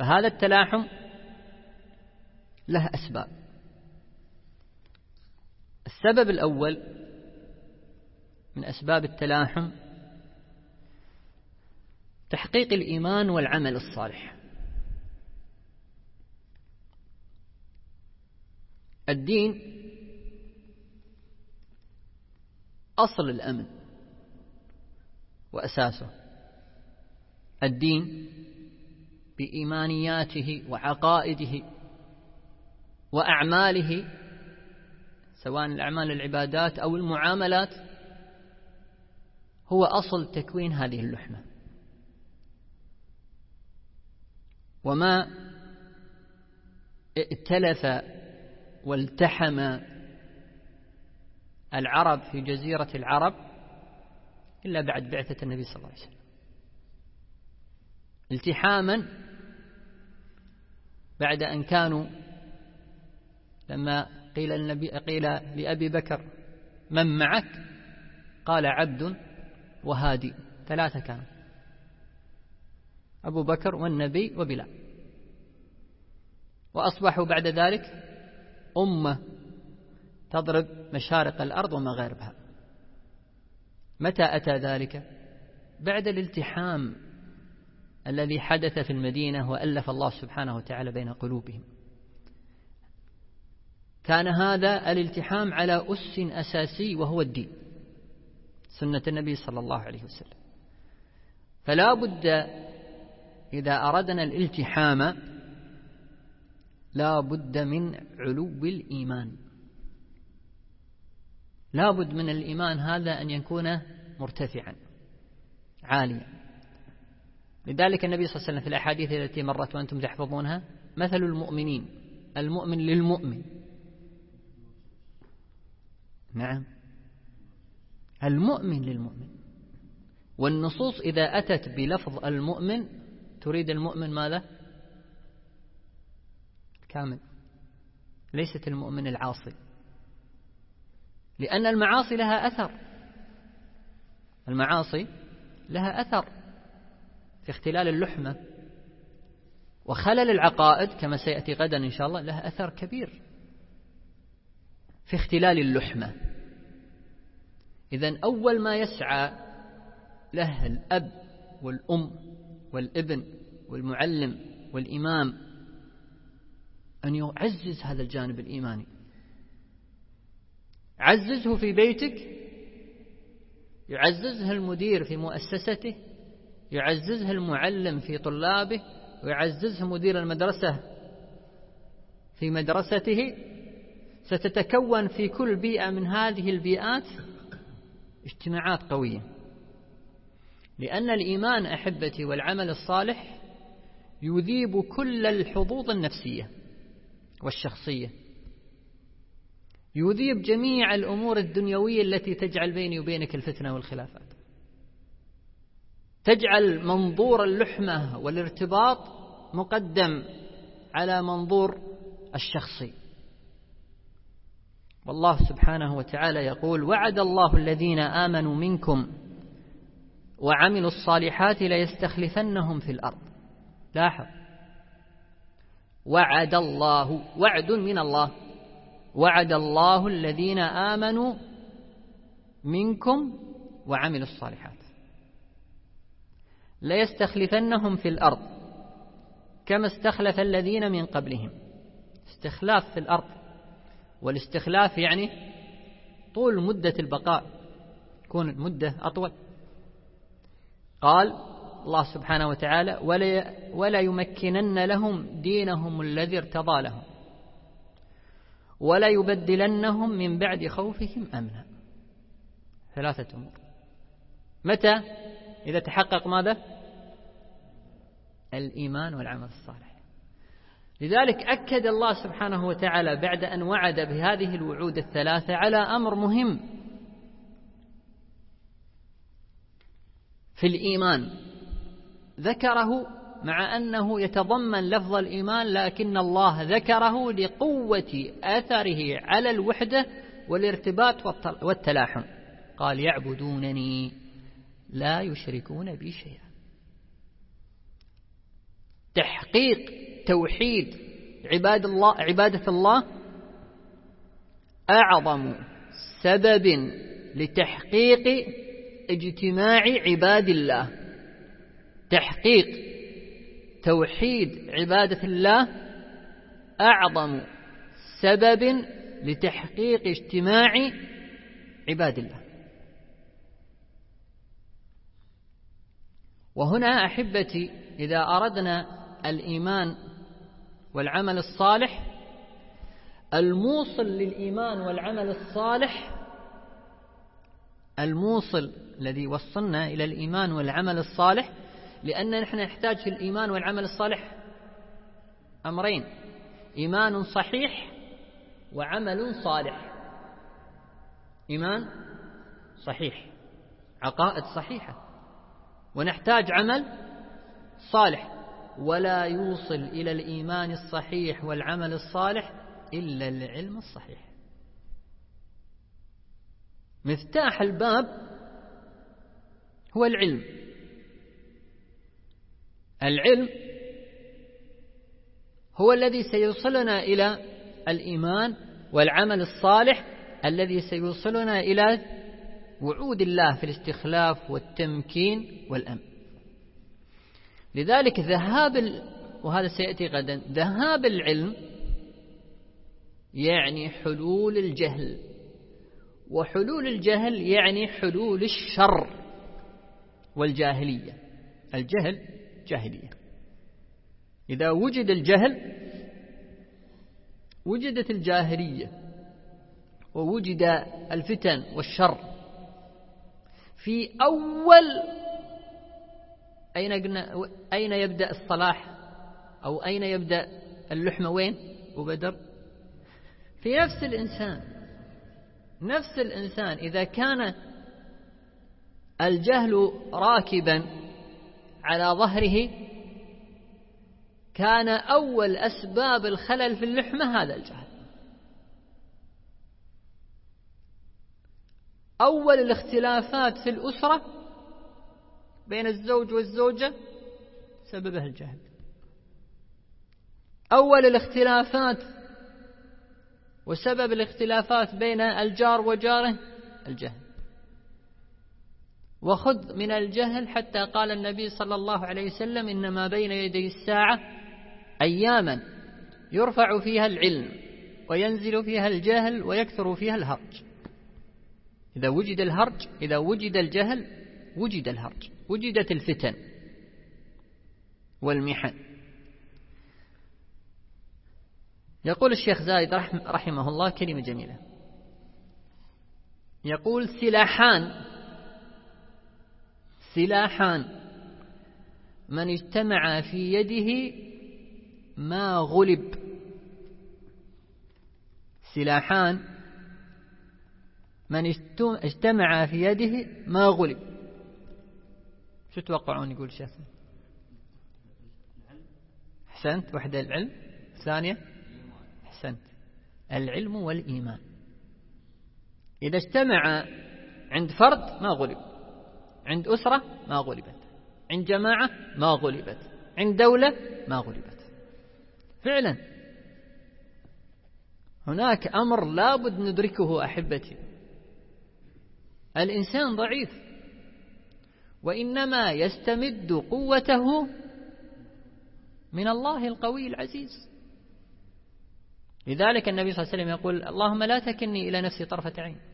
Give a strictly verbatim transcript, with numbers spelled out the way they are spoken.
فهذا التلاحم له أسباب. السبب الأول من أسباب التلاحم تحقيق الإيمان والعمل الصالح. الدين أصل الأمن وأساسه. الدين بإيمانياته وعقائده وأعماله، سواء الأعمال العبادات أو المعاملات، هو أصل تكوين هذه اللحمة. وما ائتلف والتحم العرب في جزيرة العرب إلا بعد بعثة النبي صلى الله عليه وسلم، التحاما بعد أن كانوا لما قيل النبي قيل لأبي بكر من معك؟ قال عبد وهادي، ثلاثة كانوا، أبو بكر والنبي وبلال، وأصبحوا بعد ذلك أمة تضرب مشارق الأرض ومغاربها. متى أتى ذلك؟ بعد الالتحام الذي حدث في المدينة وألف الله سبحانه وتعالى بين قلوبهم. كان هذا الالتحام على أس أساسي وهو الدين، سنة النبي صلى الله عليه وسلم. فلا بد إذا أردنا الالتحام لا بد من علو الإيمان، لا بد من الإيمان هذا أن يكون مرتفعا عاليا. لذلك النبي صلى الله عليه وسلم في الأحاديث التي مرت وأنتم تحفظونها: مثل المؤمنين، المؤمن للمؤمن، نعم المؤمن للمؤمن. والنصوص إذا أتت بلفظ المؤمن تريد المؤمن ماذا؟ كامل، ليست المؤمن العاصي، لأن المعاصي لها أثر، المعاصي لها أثر في اختلال اللحمة وخلل العقائد، كما سيأتي غدا إن شاء الله، لها أثر كبير في اختلال اللحمة. إذن أول ما يسعى له الأب والأم والابن والمعلم والإمام أن يعزز هذا الجانب الإيماني. عززه في بيتك، يعززه المدير في مؤسسته، يعززه المعلم في طلابه، ويعززه مدير المدرسة في مدرسته. ستتكون في كل بيئة من هذه البيئات اجتماعات قوية، لأن الإيمان أحبتي والعمل الصالح يذيب كل الحظوظ النفسية والشخصية، يذيب جميع الأمور الدنيوية التي تجعل بيني وبينك الفتنة والخلافات، تجعل منظور اللحمة والارتباط مقدم على منظور الشخصي. والله سبحانه وتعالى يقول: وعد الله الذين آمنوا منكم وعملوا الصالحات ليستخلفنهم في الأرض. لاحظ، وعد الله، وعد من الله، وعد الله الذين آمنوا منكم وعملوا الصالحات ليستخلفنهم في الأرض كما استخلف الذين من قبلهم. استخلاف في الأرض، والاستخلاف يعني طول مدة البقاء، تكون المدة أطول. قال الله سبحانه وتعالى: ولا, ولا يمكنن لهم دينهم الذي ارتضى لهم ولا يبدلنهم من بعد خوفهم أمنا. ثلاثة أمور. متى؟ إذا تحقق ماذا؟ الإيمان والعمل الصالح. لذلك أكد الله سبحانه وتعالى بعد أن وعد بهذه الوعود الثلاثة على أمر مهم في الإيمان، ذكره مع أنه يتضمن لفظ الإيمان، لكن الله ذكره لقوة أثره على الوحدة والارتباط والتلاحم. قال: يعبدونني لا يشركون بي شيئا. تحقيق توحيد عباد الله عبادة الله أعظم سبب لتحقيق اجتماع عباد الله. تحقيق توحيد عبادة الله أعظم سبب لتحقيق اجتماع عباد الله. وهنا أحبتي إذا أردنا الإيمان والعمل الصالح، الموصل للإيمان والعمل الصالح، الموصل الذي وصلنا إلى الإيمان والعمل الصالح، لأن نحن نحتاج في الإيمان والعمل الصالح أمرين: إيمان صحيح وعمل صالح. إيمان صحيح، عقائد صحيحة، ونحتاج عمل صالح. ولا يوصل إلى الإيمان الصحيح والعمل الصالح إلا العلم الصحيح. مفتاح الباب هو العلم. العلم هو الذي سيوصلنا إلى الإيمان والعمل الصالح، الذي سيوصلنا إلى وعود الله في الاستخلاف والتمكين والأمن. لذلك ذهاب ال... وهذا سيأتي غدا، ذهاب العلم يعني حلول الجهل، وحلول الجهل يعني حلول الشر والجاهلية. الجهل جاهلية. إذا وجد الجهل وجدت الجاهلية، ووجد الفتن والشر. في أول أين قلنا أين يبدأ الصلاح أو أين يبدأ اللحمة؟ وين؟ وبدر في نفس الإنسان. نفس الإنسان إذا كان الجهل راكبا على ظهره، كان أول أسباب الخلل في اللحمة هذا الجهل. أول الاختلافات في الأسرة بين الزوج والزوجة سببها الجهل. أول الاختلافات وسبب الاختلافات بين الجار وجاره الجهل. وخذ من الجهل حتى قال النبي صلى الله عليه وسلم: إنما بين يدي الساعة أياما يرفع فيها العلم وينزل فيها الجهل ويكثر فيها الهرج. إذا وجد الهرج، إذا وجد الجهل وجد الهرج، وجدت الفتن والمحن. يقول الشيخ زايد رحمه الله كلمة جميلة، يقول: سلاحان سلاحان من اجتمع في يده ما غلب. سلاحان من اجتمع في يده ما غلب. شو تتوقعون يقول الشيخ؟ أحسنت. واحدة العلم، ثانية أحسنت العلم والإيمان. إذا اجتمع عند فرد ما غلب، عند أسرة ما غلبت، عند جماعة ما غلبت، عند دولة ما غلبت. فعلا هناك أمر لابد ندركه أحبتي. الإنسان ضعيف، وإنما يستمد قوته من الله القوي العزيز. لذلك النبي صلى الله عليه وسلم يقول: اللهم لا تكلني إلى نفسي طرفة عين.